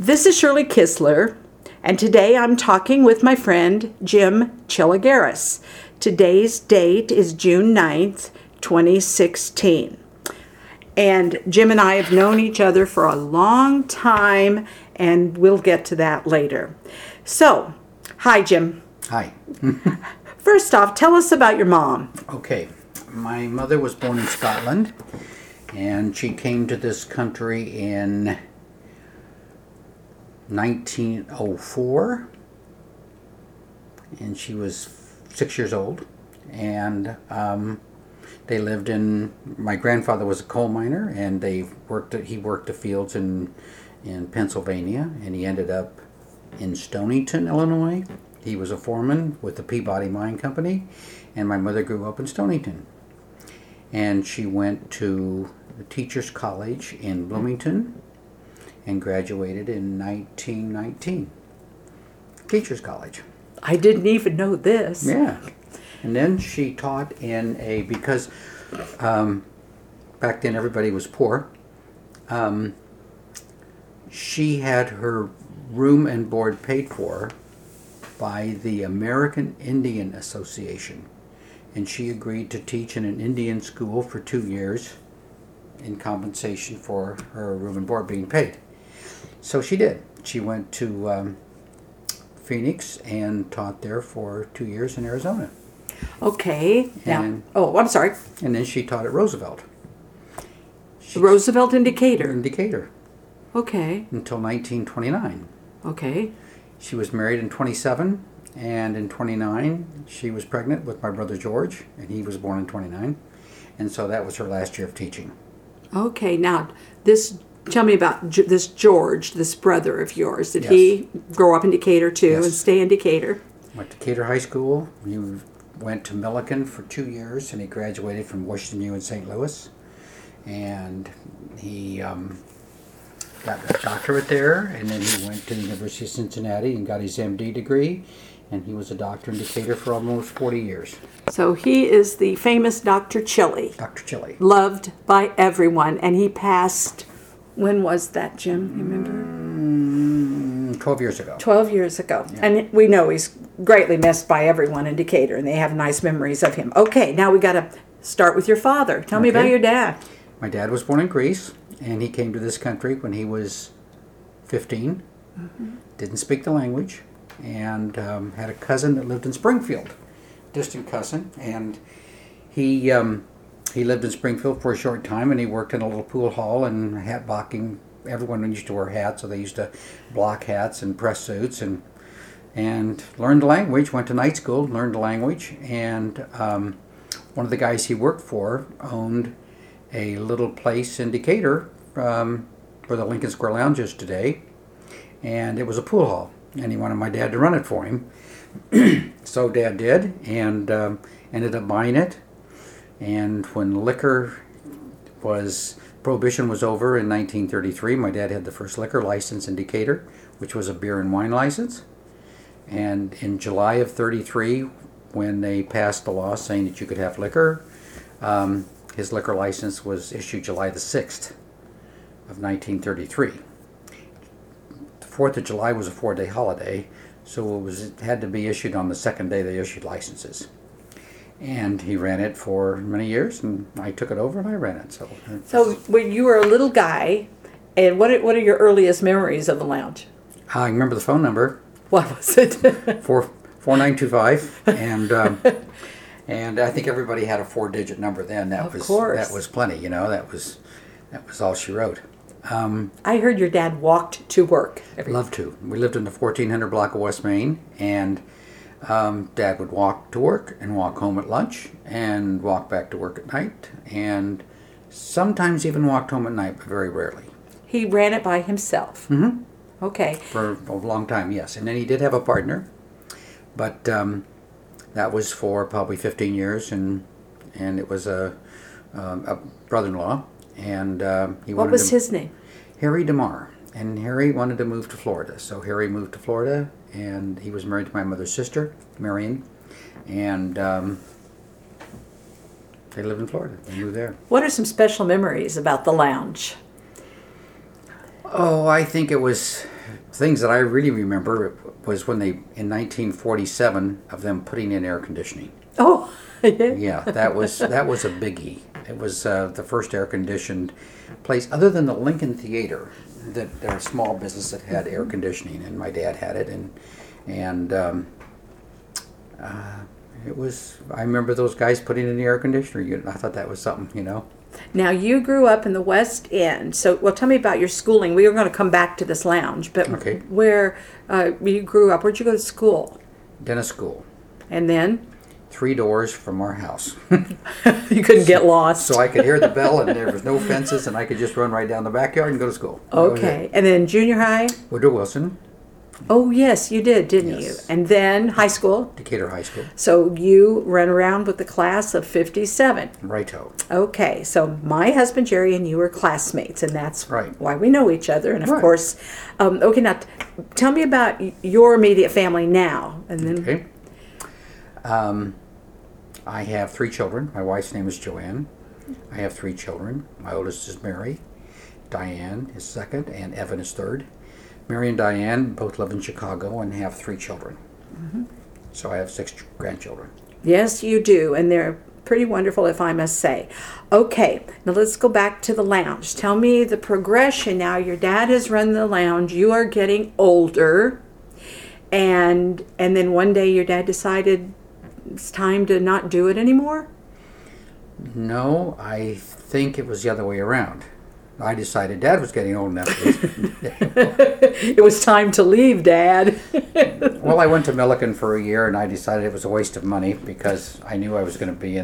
This is Shirley Kistler, and today I'm talking with my friend Jim Chiligaris. Today's date is June 9th, 2016. And Jim and I have known each other for a long time, and we'll get to that later. So, hi, Jim. Hi. First off, tell us about your mom. Okay. My mother was born in Scotland, and she came to this country in 1904, and she was 6 years old. And they lived in. My grandfather was a coal miner, and he worked the fields in Pennsylvania, and he ended up in Stonington, Illinois. He was a foreman with the Peabody Mine Company, and my mother grew up in Stonington. And she went to the Teachers College in Bloomington and graduated in 1919. Teachers College. I didn't even know this. Yeah. And then she taught because back then everybody was poor. She had her room and board paid for by the American Indian Association. And she agreed to teach in an Indian school for 2 years in compensation for her room and board being paid. So she did. She went to Phoenix and taught there for 2 years in Arizona. Okay. I'm sorry. And then she taught at Roosevelt. Roosevelt in Decatur. In Decatur. Okay. Until 1929. Okay. She was married in 27, and in 29 she was pregnant with my brother George, and he was born in 29. And so that was her last year of teaching. Okay. Now, tell me about this George, this brother of yours. Did Yes. he grow up in Decatur too Yes. and stay in Decatur? Went to Decatur High School. He went to Millikan for 2 years, and he graduated from Washington U in St. Louis. And he got a doctorate there, and then he went to the University of Cincinnati and got his MD degree, and he was a doctor in Decatur for almost 40 years. So he is the famous Dr. Chili. Dr. Chili. Loved by everyone, and he passed, when was that, Jim? You remember? 12 years ago. 12 years ago. Yeah. And we know he's greatly missed by everyone in Decatur, and they have nice memories of him. Okay, now we got to start with your father. Tell me about your dad. My dad was born in Greece, and he came to this country when he was 15. Mm-hmm. Didn't speak the language, and had a cousin that lived in Springfield, distant cousin, and he lived in Springfield for a short time, and he worked in a little pool hall and hat blocking. Everyone used to wear hats, so they used to block hats and press suits, and learned the language. Went to night school, learned the language, and one of the guys he worked for owned a little place in Decatur where the Lincoln Square Lounge is today, and it was a pool hall, and he wanted my dad to run it for him. So Dad did, and ended up buying it. And when Prohibition was over in 1933, my dad had the first liquor license in Decatur, which was a beer and wine license. And in July of 33, when they passed the law saying that you could have liquor, his liquor license was issued July the 6th of 1933. The 4th of July was a 4-day holiday, so it had to be issued on the second day they issued licenses. And he ran it for many years, and I took it over and I ran it. So when you were a little guy, and what are your earliest memories of the lounge? I remember the phone number. What was it? 4925, and I think everybody had a 4-digit number then. That was plenty. That was all she wrote. I heard your dad walked to work. Loved to. We lived in the 1400 block of West Main, and Dad would walk to work and walk home at lunch and walk back to work at night, and sometimes even walked home at night, but very rarely. He ran it by himself. Mm-hmm. Okay. For a long time, yes. And then he did have a partner, but that was for probably 15 years, and it was a brother-in-law, and he wanted. What was his name? Harry DeMar, and Harry wanted to move to Florida, so Harry moved to Florida, and he was married to my mother's sister, Marion, and they live in Florida. They moved there. What are some special memories about the lounge? Oh, I think it was things that I really remember was when they, in 1947, of them putting in air conditioning. Oh, Yeah, that was a biggie. It was the first air conditioned place, other than the Lincoln Theater, that there was a small business that had air conditioning, and my dad had it, and it was. I remember those guys putting in the air conditioner unit. I thought that was something. Now, you grew up in the West End, so tell me about your schooling. We are going to come back to this lounge, but Okay. where you grew up, where'd you go to school? Dennis School, And then 3 doors from our house, you couldn't get lost. so I could hear the bell, and there was no fences, and I could just run right down the backyard and go to school. That was Okay, it. and then junior high? Woodrow Wilson, Oh, yes, you did, didn't you? Yes. And then high school? Decatur High School, So you ran around with the class of 57. righto. Okay, so my husband Jerry and you were classmates, and that's Right. why we know each other. And of Right. course, okay, now tell me about your immediate family now. And then, Okay. I have 3 children. My wife's name is Joanne. I have 3 children. My oldest is Mary. Diane is second, and Evan is third. Mary and Diane both live in Chicago and have 3 children. So I have 6 grandchildren. yes, you do, and they're pretty wonderful, if I must say. Okay, now let's go back to the lounge. Tell me the progression now. Your dad has run the lounge. You are getting older, and then one day your dad decided it's time to not do it anymore. No, I think it was the other way around. I decided Dad was getting old enough. It was time to leave, Dad. Well, I went to Milliken for a year, and I decided it was a waste of money because I knew I was going to be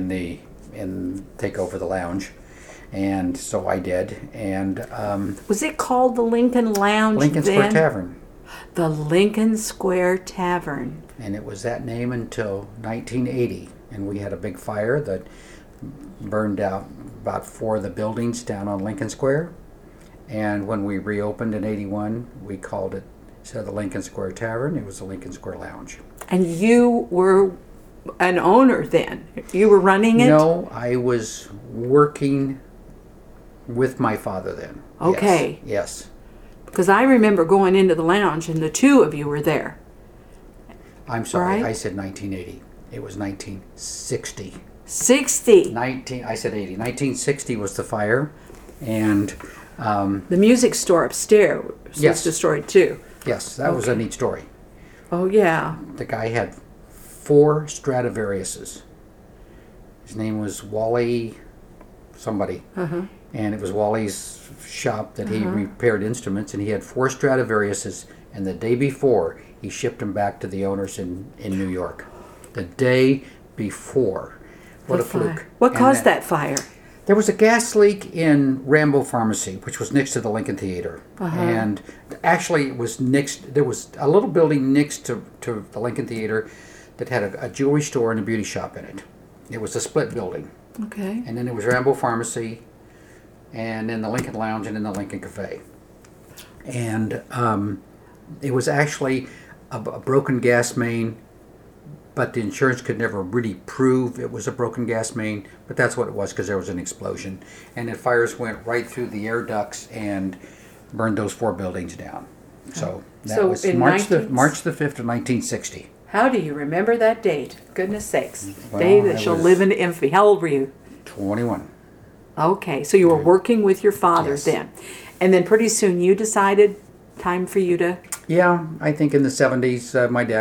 take over the lounge, and so I did. And Was it called the Lincoln Lounge Lincoln then? Square Tavern, The Lincoln Square Tavern. and it was that name until 1980, and we had a big fire that burned out about 4 of the buildings down on Lincoln Square. And when we reopened in 81, we called it, instead of the Lincoln Square Tavern, it was the Lincoln Square Lounge. And you were an owner then? You were running it? No, I was working with my father then. Okay. Yes. Because I remember going into the lounge and the 2 of you were there. I'm sorry, Right. I said 1980. It was 1960. 60. I said 80. 1960 was the fire, and The music store upstairs was Yes. destroyed too. yes, that was a neat story. Oh, yeah. The guy had 4 Stradivariuses. His name was Wally somebody. And it was Wally's shop that he repaired instruments, and he had 4 Stradivariuses, and the day before, he shipped them back to the owners in New York. The day before. What The a fluke. fire. What And caused that fire? There was a gas leak in Rambo Pharmacy, which was next to the Lincoln Theater. And actually, it was next. There was a little building next to the Lincoln Theater that had a jewelry store and a beauty shop in it. It was a split building. Okay. And then there was Rambo Pharmacy, and then the Lincoln Lounge, and then the Lincoln Cafe. And it was actually a broken gas main, but the insurance could never really prove it was a broken gas main, but that's what it was because there was an explosion. And the fires went right through the air ducts and burned those 4 buildings down. So that So was in March the 5th of 1960. How do you remember that date? Goodness sakes. Well, Day that I shall was- live in infamy. How old were you? 21. Okay, so you were working with your father Yes. then. And then pretty soon you decided time for you to... Yeah, I think in the 70s,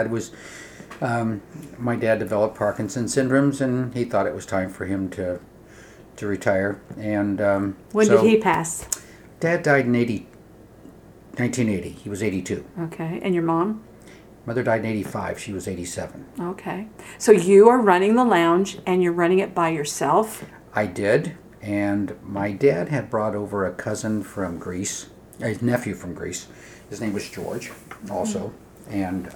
my dad developed Parkinson's syndromes, and he thought it was time for him to retire. And When so did he pass? Dad died in 1980. He was 82. Okay, and your mom? Mother died in 85. She was 87. Okay. So you are running the lounge and you're running it by yourself? I did, and my dad had brought over a cousin from Greece, his nephew from Greece. His name was George, also. And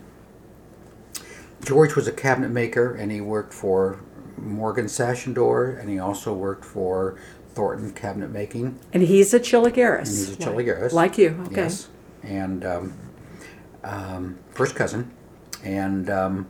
George was a cabinet maker, and he worked for Morgan Sashendor, and he also worked for Thornton Cabinet Making. And he's a Chiligaris. And he's a Chiligaris. Like you, okay. Yes. And first cousin. And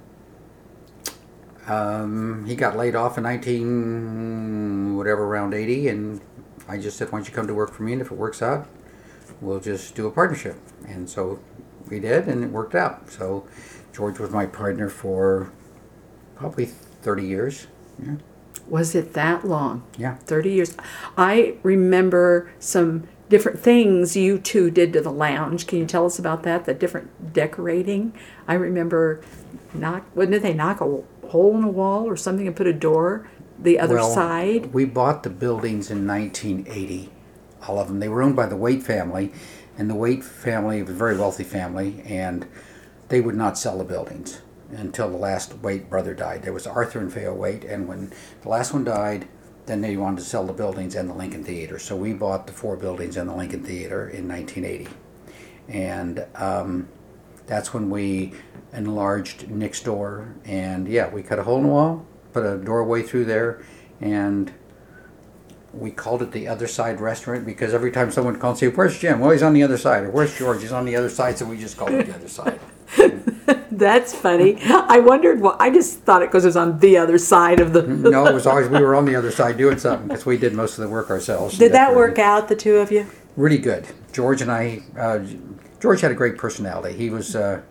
he got laid off in around 80, and I just said, why don't you come to work for me, and if it works out, we'll just do a partnership. And so we did, and it worked out. So George was my partner for probably 30 years. Yeah. Was it that long? Yeah. 30 years. I remember some different things you two did to the lounge. Can you tell us about that? The different decorating? I remember, wouldn't they knock a hole in a wall or something and put a door the other side? We bought the buildings in 1980, all of them. They were owned by the Waite family, and the Waite family was a very wealthy family, and they would not sell the buildings until the last Waite brother died. There was Arthur and Faya Waite, and when the last one died, then they wanted to sell the buildings and the Lincoln Theater. So we bought the 4 buildings and the Lincoln Theater in 1980. And that's when we enlarged Nick's door. And yeah, we cut a hole in the wall, put a doorway through there, and we called it the Other Side Restaurant because every time someone called and say, "Where's Jim?" "Well, he's on the other side." Or "Where's George?" "He's on the other side." So we just called it the Other Side. That's funny. I wondered I just thought it because it was on the other side of the... No, it was always, we were on the other side doing something because we did most of the work ourselves. Did that work out, the two of you? Really good. George and I, George had a great personality. He was a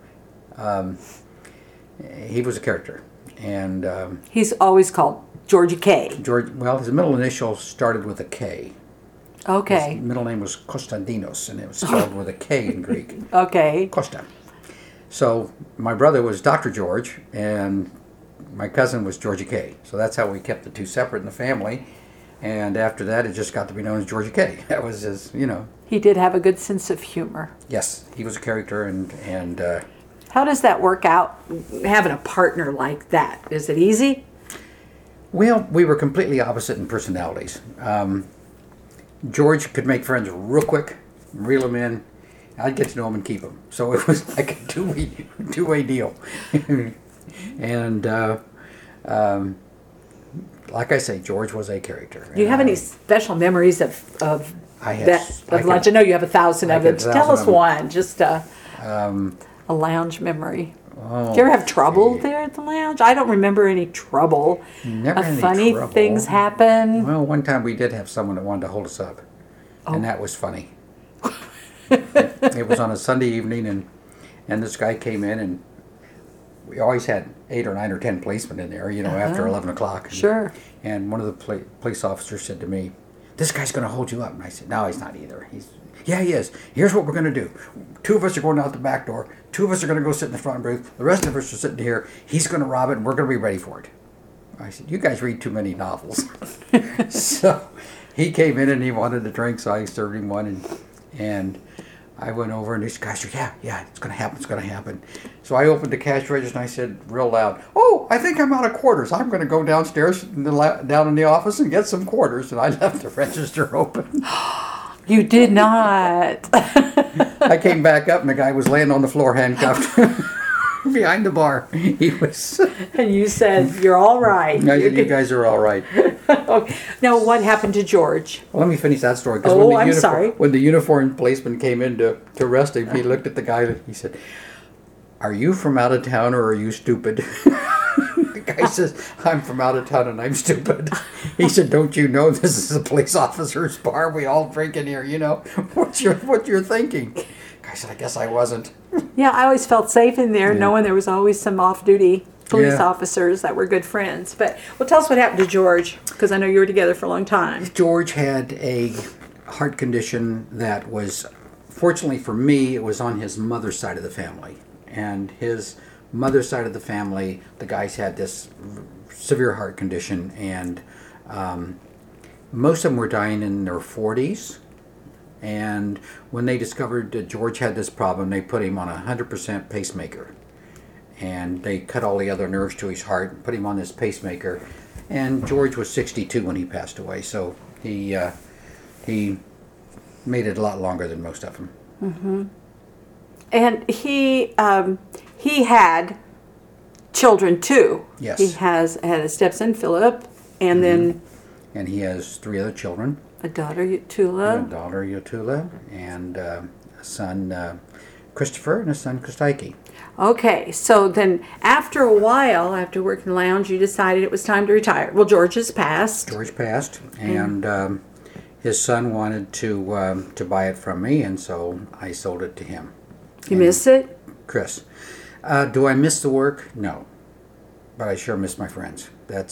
character. And he's always called Georgie K. George, well, his middle initial started with a K. Okay. His middle name was Konstantinos, and it was spelled with a K in Greek. Okay. Costa. So my brother was Dr. George, and my cousin was Georgie K. So that's how we kept the two separate in the family. And after that, it just got to be known as Georgie K. That was his, He did have a good sense of humor. Yes, he was a character, and how does that work out, having a partner like that? Is it easy? Well, we were completely opposite in personalities. George could make friends real quick, reel them in. I'd get to know them and keep them. So it was like a two-way deal. And like I say, George was a character. Do you have any special memories of lunch? I know you have 1,000 of them. Tell us one, just a lounge memory. Oh, Did you ever have trouble there at the lounge? I don't remember any trouble. Never had any funny trouble. things happen. Well, one time we did have someone that wanted to hold us up, and that was funny. It was on a Sunday evening, and this guy came in, and we always had 8 or 9 or 10 policemen in there, after 11 o'clock. Sure. And one of the police officers said to me, "This guy's going to hold you up." And I said, "No, he's not either. Yeah, he is. Here's what we're going to do. 2 of us are going out the back door. 2 of us are going to go sit in the front booth. The rest of us are sitting here. He's going to rob it, and we're going to be ready for it." I said, "You guys read too many novels." So he came in and he wanted a drink, so I served him one, and I went over, and these guys said, yeah, it's going to happen. So I opened the cash register, and I said real loud, "Oh, I think I'm out of quarters. I'm going to go downstairs, down in the office and get some quarters." And I left the register open. You did not. I came back up, and the guy was laying on the floor handcuffed behind the bar. He was. And you said, "You're all right." I said, "You guys are all right." Okay. Now, what happened to George? Well, let me finish that story. I'm sorry. When the uniformed policeman came in to arrest him, he looked at the guy. He said, "Are you from out of town, or are you stupid?" The guy says, "I'm from out of town and I'm stupid." He said, "Don't you know this is a police officer's bar? We all drink in here. What you're thinking?" The guy said, "I guess I wasn't." Yeah, I always felt safe in there, knowing there was always some off-duty police officers that were good friends. But tell us what happened to George, because I know you were together for a long time. George had a heart condition that was, fortunately for me, it was on his mother's side of the family. And his mother's side of the family, the guys had this severe heart condition, and most of them were dying in their 40s. And when they discovered that George had this problem, they put him on a 100% pacemaker. And they cut all the other nerves to his heart and put him on this pacemaker. And George was 62 when he passed away, so he made it a lot longer than most of them. Mm-hmm. And he had children too. Yes. He had a stepson, Philip, and then... And he has 3 other children. A daughter, Yutula. A daughter, Yutula, and a son, Christopher, and a son, Kostaki. Okay, so then after a while, after working the lounge, you decided it was time to retire. Well, George has passed. George passed, and his son wanted to buy it from me, and so I sold it to him. You miss it? Chris. Do I miss the work? No. But I sure miss my friends.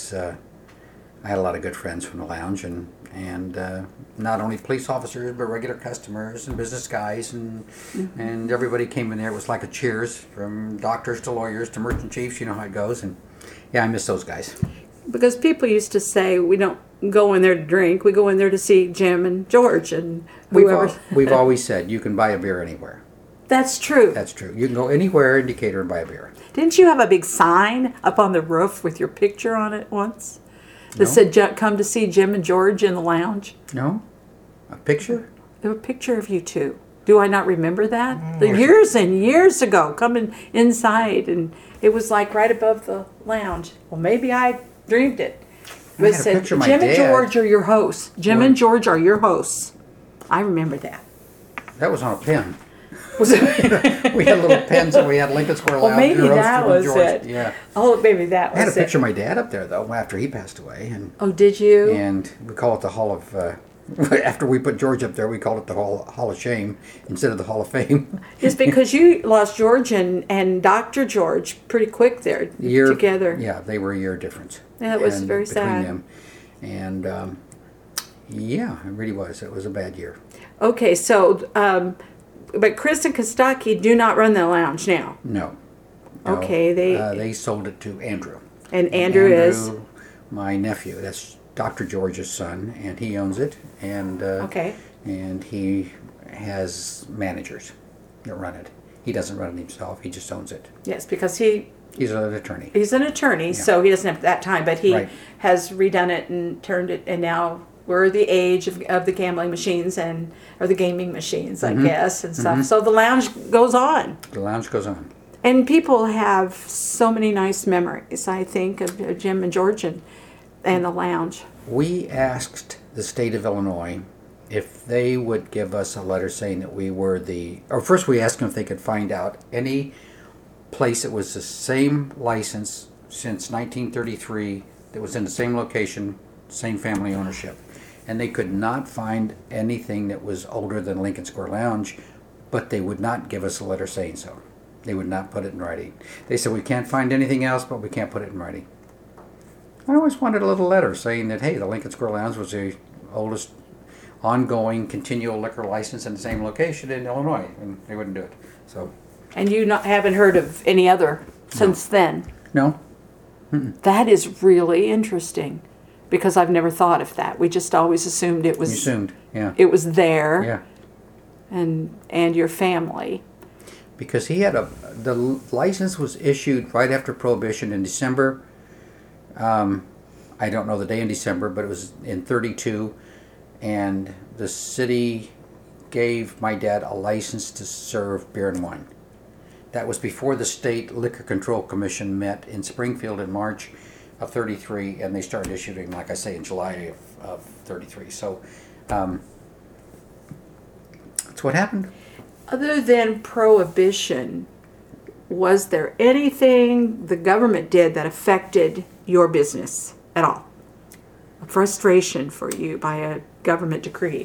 I had a lot of good friends from the lounge, and not only police officers, but regular customers and business guys, and everybody came in there. It was like a Cheers, from doctors to lawyers to merchant chiefs. You know how it goes. And yeah, I miss those guys. Because people used to say we don't go in there to drink. We go in there to see Jim and George and whoever. We've always said you can buy a beer anywhere. That's true. That's true. You can go anywhere in Decatur and buy a beer. Didn't you have a big sign up on the roof with your picture on it once? That said, "Come to see Jim and George in the lounge." No? A picture? There was a picture of you two. Do I not remember that? The years and years ago, coming inside, and it was like right above the lounge. Well, maybe I dreamed it. It had a said, picture of my Jim and dad. George are your hosts. Jim and George are your hosts. I remember that. That was on a pen. We had little pens and we had Lincoln Square Lounge. Well, maybe your host, that Jim and was George. it. Yeah. Oh, maybe that was I had a it. picture of my dad up there, though, after he passed away. And Oh, did you? And we call it the Hall of... after we put George up there, we called it the Hall of Shame instead of the Hall of Fame. It's because you lost George and Dr. George pretty quick there together. Yeah, they were a year difference. Yeah, it was and very between sad. them. And yeah, it really was. It was a bad year. Okay, so, but Chris and Kostaki do not run the lounge now. No. Okay, they sold it to Andrew. And Andrew is? My nephew. That's Dr. George's son, and he owns it. And Okay. And he has managers that run it. He doesn't run it himself. He just owns it. Yes, because He's an attorney. he's an attorney, Yeah. so he doesn't have that time, but he Right. has redone it and turned it, and now we're the age of the gambling machines or the gaming machines, I guess, and stuff. So the lounge goes on. The lounge goes on. And people have so many nice memories, I think, of Jim and George and the lounge. We asked the state of Illinois if they would give us a letter saying that we were or first we asked them if they could find out any place that was the same license since 1933, that was in the same location, same family ownership. And they could not find anything that was older than Lincoln Square Lounge, but they would not give us a letter saying so. They would not put it in writing. They said, we can't find anything else, but we can't put it in writing. I always wanted a little letter saying that, hey, the Lincoln Square Lounge was the oldest ongoing continual liquor license in the same location in Illinois, and they wouldn't do it. So, And you haven't heard of any other since then? no. That is really interesting, because I've never thought of that. We just always assumed it You was assumed, yeah. it was there, Yeah. and your family. Because the license was issued right after Prohibition in December. I don't know the day in December, but it was in 32, and the city gave my dad a license to serve beer and wine. That was before the State Liquor Control Commission met in Springfield in March of 33, and they started issuing, like I say, in July of 33. So that's what happened. Other than Prohibition, was there anything the government did that affected your business at all? A frustration for you by a government decree?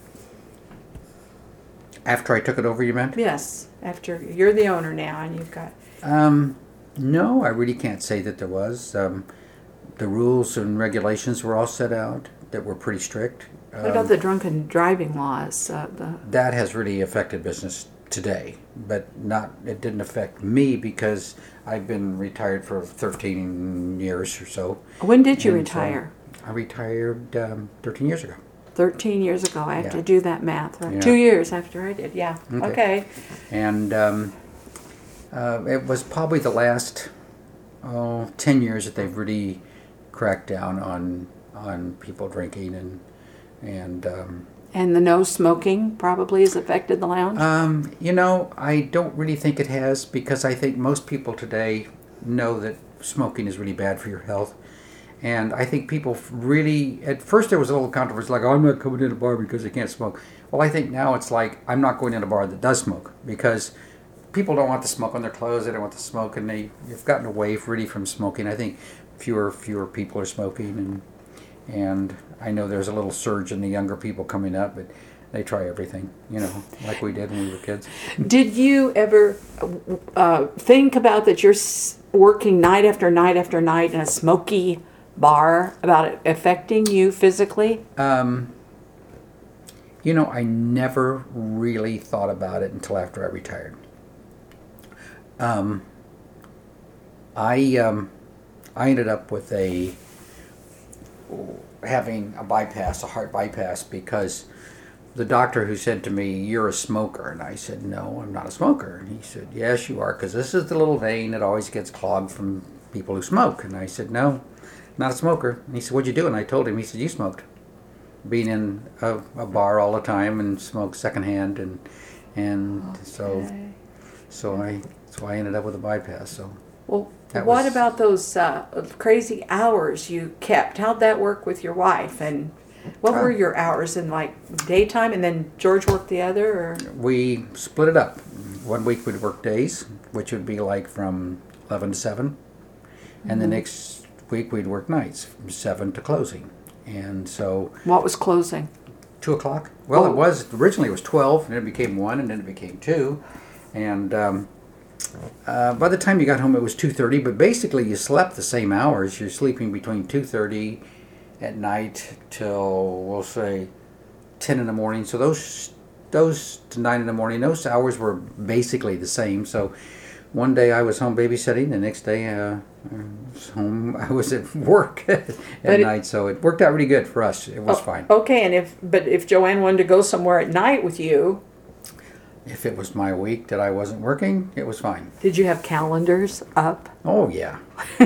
After I took it over, you meant? Yes, after you're the owner now and you've got... No, I really can't say that there was. The rules and regulations were all set out that were pretty strict. What about the drunken driving laws? That has really affected business today, but it didn't affect me because I've been retired for 13 years or so. When did you And so retire? I retired 13 years ago. 13 years ago. I have to Yeah. do that math. Right? Yeah. 2 years after I did, yeah. Okay. And it was probably the last 10 years that they've really cracked down on people drinking and And the no smoking probably has affected the lounge? I don't really think it has, because I think most people today know that smoking is really bad for your health. And I think people really, at first there was a little controversy, like, oh, I'm not coming in a bar because they can't smoke. Well, I think now it's like, I'm not going in a bar that does smoke, because people don't want the smoke on their clothes, they don't want the smoke, and you've gotten away really from smoking. I think fewer people are smoking, And I know there's a little surge in the younger people coming up, but they try everything, like we did when we were kids. Did you ever think about that you're working night after night after night in a smoky bar, about it affecting you physically? I never really thought about it until after I retired. I ended up with having a heart bypass, because the doctor who said to me, "You're a smoker," and I said, "No, I'm not a smoker." And he said, "Yes, you are, because this is the little vein that always gets clogged from people who smoke." And I said, "No, not a smoker." And he said, "What'd you do?" And I told him. He said, "You smoked, being in a bar all the time and smoked secondhand, and Okay. that's why I ended up with a bypass." So. Well, what about those crazy hours you kept? How'd that work with your wife? And what were your hours in, like, daytime, and then George worked the other? Or? We split it up. 1 week we'd work days, which would be like from 11 to 7. And the next week we'd work nights from 7 to closing. And so... What was closing? 2 o'clock. Well, It was, originally it was 12, and then it became 1, and then it became 2. And by the time you got home it was 2:30, but basically you slept the same hours. You're sleeping between 2:30 at night till, we'll say, 10 in the morning. So those to 9 in the morning, those hours were basically the same. So one day I was home babysitting, the next day I was at work at night. So it worked out really good for us. It was fine. Okay, and if Joanne wanted to go somewhere at night with you, if it was my week that I wasn't working, it was fine. did you have calendars up? Oh, yeah.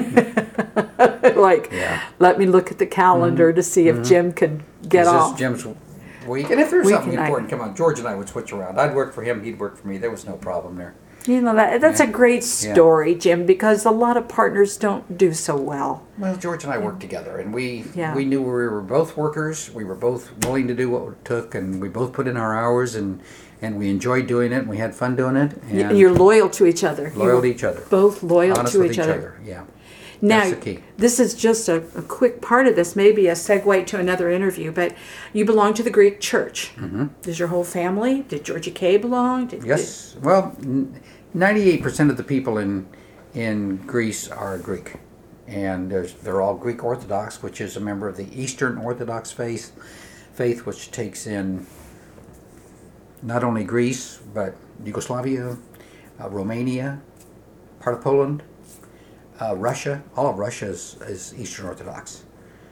Let me look at the calendar to see if Jim could get off. This is Jim's week. And if there's something important, come on, George and I would switch around. I'd work for him, he'd work for me. There was no problem there. That's a great story, Jim, because a lot of partners don't do so well. Well, George and I worked together, and we knew we were both workers. We were both willing to do what it took, and we both put in our hours, and we enjoyed doing it, and we had fun doing it. And you're loyal to each other. Loyal to each other. Both loyal Honest to with each other. Yeah. Now, that's the key. This is just a quick part of this, maybe a segue to another interview, but you belong to the Greek church. Mm-hmm. Does your whole family? Did Georgie K belong? Yes. Well, 98% of the people in Greece are Greek. And they're all Greek Orthodox, which is a member of the Eastern Orthodox faith, which takes in not only Greece, but Yugoslavia, Romania, part of Poland, Russia. All of Russia is Eastern Orthodox.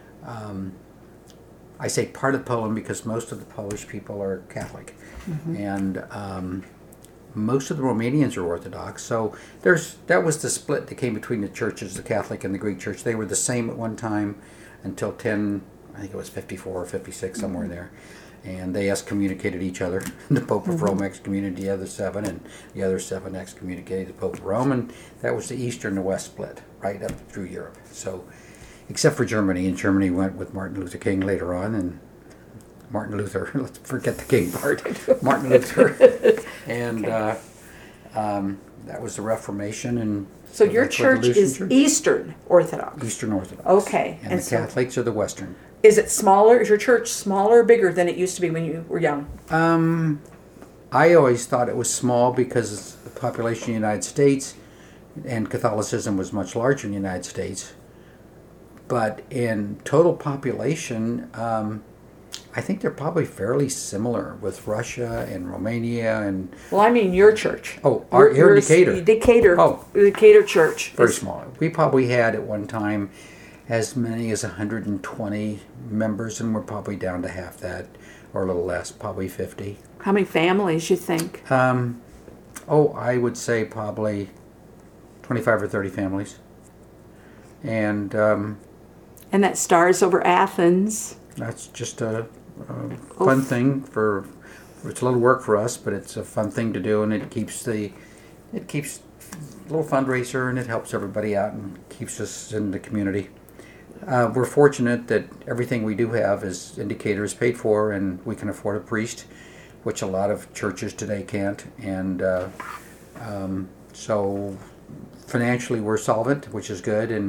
I say part of Poland because most of the Polish people are Catholic. Mm-hmm. And most of the Romanians are Orthodox. So that was the split that came between the churches, the Catholic and the Greek church. They were the same at one time until I think it was 54 or 56, somewhere in there. And they excommunicated each other. The Pope of Rome excommunicated the other 7, and the other 7 excommunicated the Pope of Rome, and that was the East and the West split, right up through Europe. So, except for Germany, and Germany went with Martin Luther King later on, and Martin Luther, let's forget the King part, Martin Luther, and that was the Reformation. And so your church is church. Eastern Orthodox? Eastern Orthodox. Okay. And the Catholics are the Western. Is it smaller? Is your church smaller or bigger than it used to be when you were young? I always thought it was small because the population in the United States and Catholicism was much larger in the United States. But in total population, I think they're probably fairly similar with Russia and Romania and... Well, I mean your church. Oh, here in Decatur. Decatur. Oh. Decatur Church. Very small. We probably had at one time as many as 120 members, and we're probably down to half that, or a little less, probably 50. How many families you think? I would say probably 25 or 30 families. And that Stars Over Athens. That's just a fun thing it's a little work for us, but it's a fun thing to do, and it keeps a little fundraiser, and it helps everybody out and keeps us in the community. We're fortunate that everything we do have is Decatur is paid for, and we can afford a priest, which a lot of churches today can't. And so financially we're solvent, which is good, and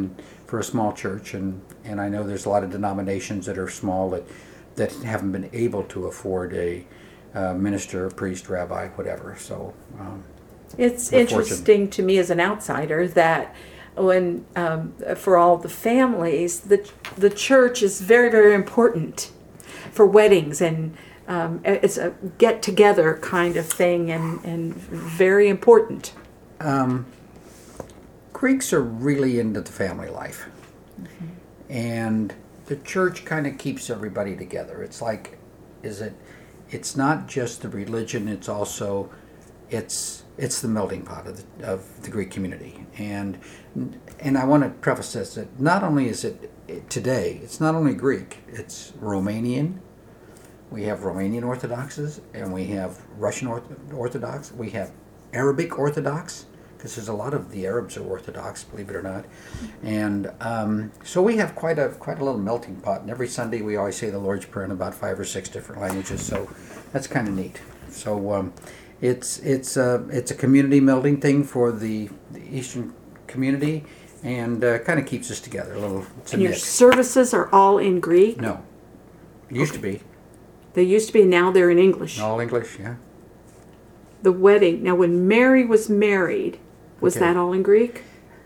for a small church, and I know there's a lot of denominations that are small that haven't been able to afford a minister, priest, rabbi, whatever. So It's we're interesting to me as an outsider that when for all the families, the church is very, very important for weddings, and it's a get together kind of thing, and very important. Greeks are really into the family life, and the church kind of keeps everybody together. It's like, it's not just the religion; it's also, it's the melting pot of the Greek community. And I want to preface this that not only is it today, it's not only Greek; it's Romanian. We have Romanian Orthodoxes, and we have Russian Orthodox. We have Arabic Orthodox, because there's a lot of the Arabs are Orthodox, believe it or not. And so we have quite a little melting pot. And every Sunday we always say the Lord's Prayer in about 5 or 6 different languages. So that's kind of neat. So it's a community melding thing for the Eastern community, and kind of keeps us together a little. And your services are all in Greek? No, it used to be. They used to be, now they're in English. All English, yeah. The wedding. Now, when Mary was married, was that all in Greek?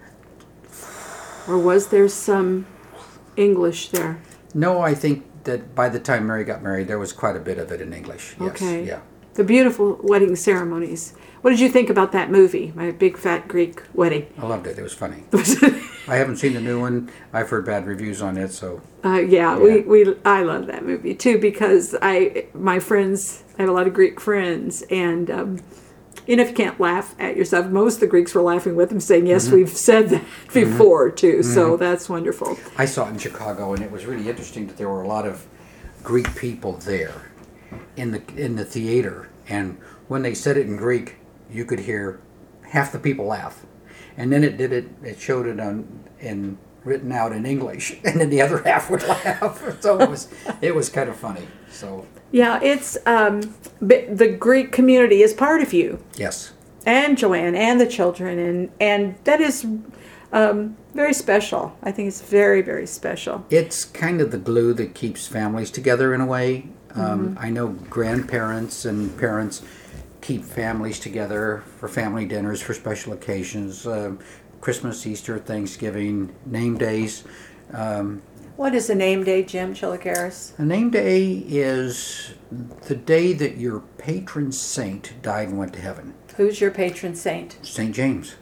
Or was there some English there? No, I think that by the time Mary got married, there was quite a bit of it in English. Yes, okay. Yeah. The beautiful wedding ceremonies. What did you think about that movie, My Big Fat Greek Wedding? I loved it. It was funny. I haven't seen the new one. I've heard bad reviews on it, so. Yeah. I love that movie too, because my friends, I have a lot of Greek friends, and if you can't laugh at yourself, most of the Greeks were laughing with them, saying, yes, we've said that before too, so that's wonderful. I saw it in Chicago, and it was really interesting that there were a lot of Greek people there in the theater, and when they said it in Greek, you could hear half the people laugh. And then it showed it written out in English, and then the other half would laugh. So it was kind of funny. So yeah, it's the Greek community is part of you. Yes. And Joanne and the children, and that is very special. I think it's very, very special. It's kind of the glue that keeps families together in a way. I know grandparents and parents keep families together for family dinners, for special occasions, Christmas, Easter, Thanksgiving, name days. What is a name day, Jim Chiligaris? A name day is the day that your patron saint died and went to heaven. Who's your patron saint? St. James.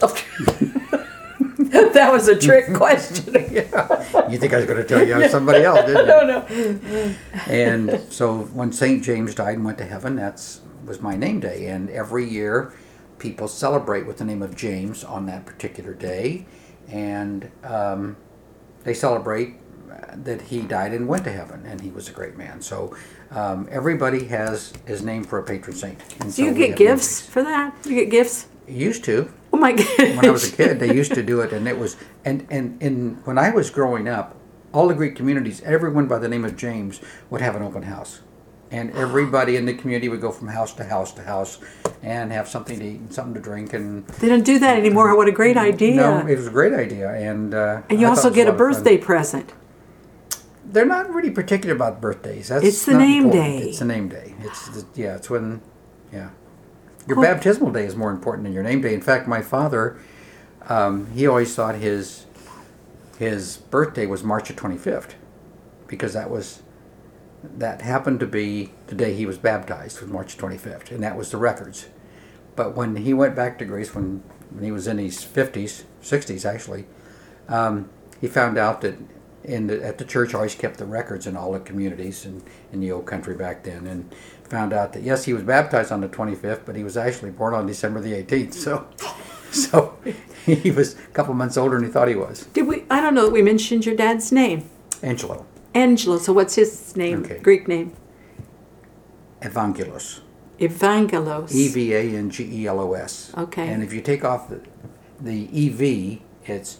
That was a trick question. Yeah. You think I was going to tell you somebody else, didn't you? No. And so when St. James died and went to heaven, was my name day. And every year people celebrate with the name of James on that particular day. And they celebrate that he died and went to heaven, and he was a great man. So everybody has his name for a patron saint. And Do you get gifts for that? You get gifts? Used to. Oh my gosh. When I was a kid, they used to do it, and it was, and when I was growing up, all the Greek communities, everyone by the name of James would have an open house. And everybody in the community would go from house to house to house and have something to eat and something to drink. And they don't do that anymore. What a great idea. No, it was a great idea. And you also get a birthday present. They're not really particular about birthdays. It's the name day. It's the name day. It's when, yeah. Your baptismal day is more important than your name day. In fact, my father, he always thought his birthday was March 25th, because that happened to be the day he was baptized, was March 25th, and that was the records. But when he went back to Greece, when he was in his 50s, 60s actually, he found out that at the church always kept the records in all the communities in the old country back then, and found out that yes, he was baptized on the 25th, but he was actually born on December the 18th. So he was a couple months older than he thought he was. I don't know that we mentioned your dad's name. Angelo. Angelo. So what's his name? Okay. Greek name? Evangelos. Evangelos. Evangelos. Okay. And if you take off the EV, it's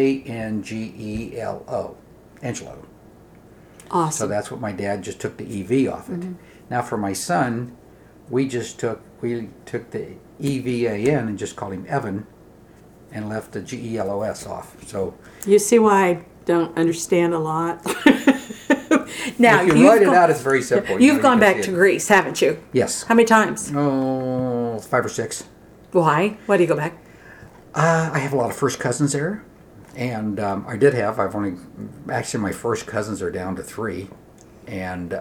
Angelo. Angelo. Awesome. So that's what my dad just took the EV off it. Mm-hmm. Now for my son, we took the EVAN and just called him Evan, and left the GELOS off. So You see why I don't understand a lot? Now, if you write it out, it's very simple. You've You gone can back see to it. Greece, haven't you? Yes. How many times? Oh, 5 or 6. Why? Why do you go back? I have a lot of first cousins there, and I've only, actually my first cousins are down to 3, and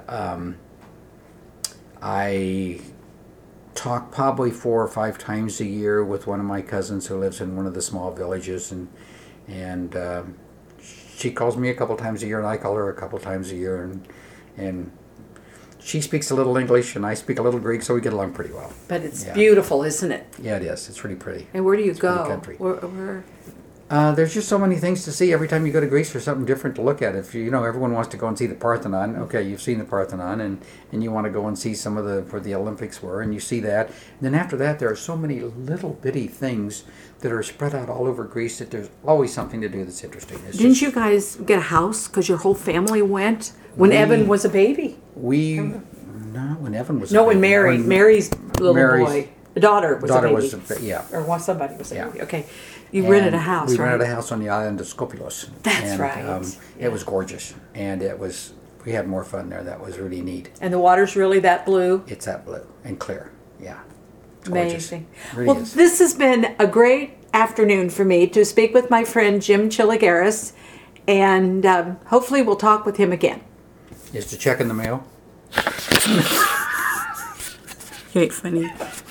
I talk probably 4 or 5 times a year with one of my cousins who lives in one of the small villages, and she calls me a couple times a year, and I call her a couple times a year, and she speaks a little English, and I speak a little Greek, so we get along pretty well. But it's Yeah. beautiful, isn't it? Yeah, it is. It's really pretty. And where do you It's pretty go? country. Where? There's just so many things to see. Every time you go to Greece, there's something different to look at. If you know, everyone wants to go and see the Parthenon. Okay, you've seen the Parthenon, and you want to go and see some of where the Olympics were, and you see that. And then after that, there are so many little bitty things that are spread out all over Greece that there's always something to do that's interesting. Didn't you guys get a house because your whole family went when Evan was a baby? When Evan was No, a when baby. Mary's little Mary's boy, the daughter was a baby. Yeah. Or somebody was a Yeah. baby. Okay, you rented a house, We right? rented a house on the island of Skopilos. That's and, right. It was gorgeous, and we had more fun there. That was really neat. And the water's really that blue. It's that blue and clear. Yeah. It's gorgeous. Amazing. It really Well, is. this has been a great afternoon for me to speak with my friend Jim Chiligaris, and hopefully we'll talk with him again. Is the check in the mail? You ain't funny.